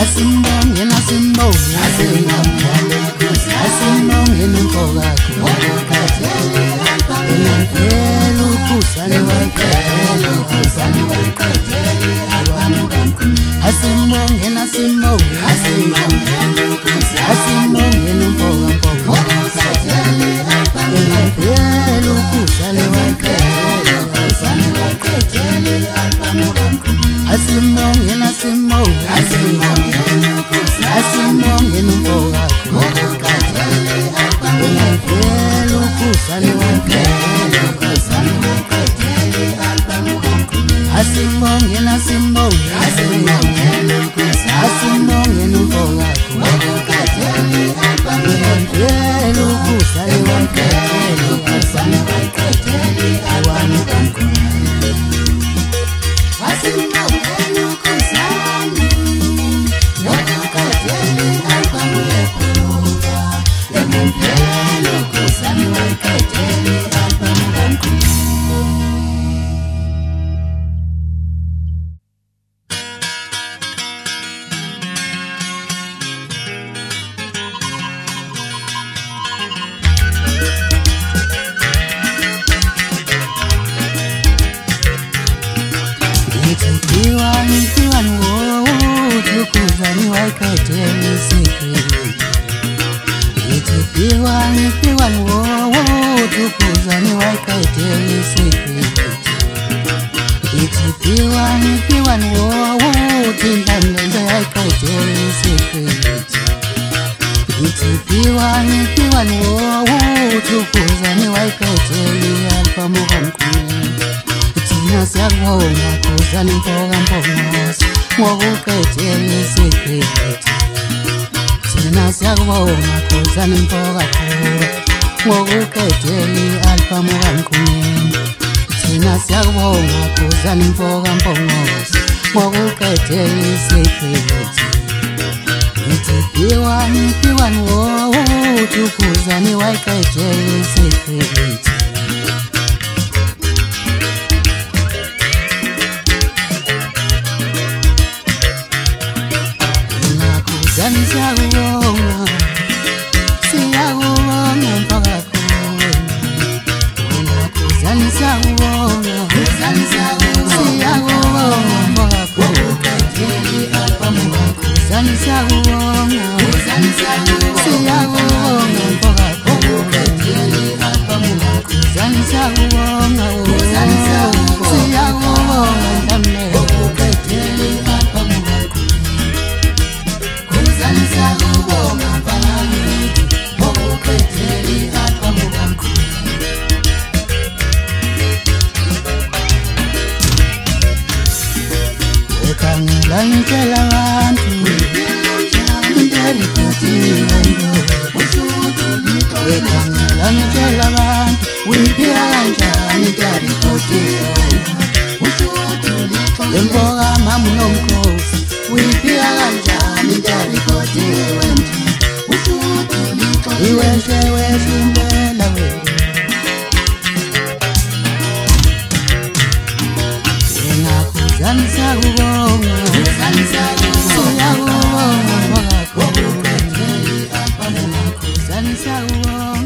asimbonge nasimbonge asimbonge nomfowakho elangelo kusani wayikhethele asimbonge nasimbonge asimbonge nomfowakho elangelo kusani wayikhethele asimbonge nasimbonge asimbonge nomfowakho elangelo kusani wayikhethele asimbonge nasimbonge asimbonge nomfowakho elangelo kusani wayikhethele Tukuzani wayikhethele secret Itipiwani tukuzani wayikhethele secret Itipiwani tindlamlende yayikhethele secret Itipiwani tukuzani wayikhethele alpha mukamkhulu Thina siyakubonga khuzani mfoka mpongose ngokukhethele secret Thina siyakubonga khuzani mfoka khulu ngokukhethele alpha mukamkhulu Thina siyakubonga khuzani mfoka mpongose ngokukhethele secret Itipiwani tukuzani wayikhethele secret Siyakubonga mfowakho Khuzani siyakubonga mfowakho Khuzani siyakubonga mfowakho Khuzani siyakubonga ndamle Ngitshela abantu ngitshela abantu uyiphila kanjani lemfoka mama unomkhosi uyiphila kanjani iwehle impela Khuzani siyakubonga Khuzani siyakubonga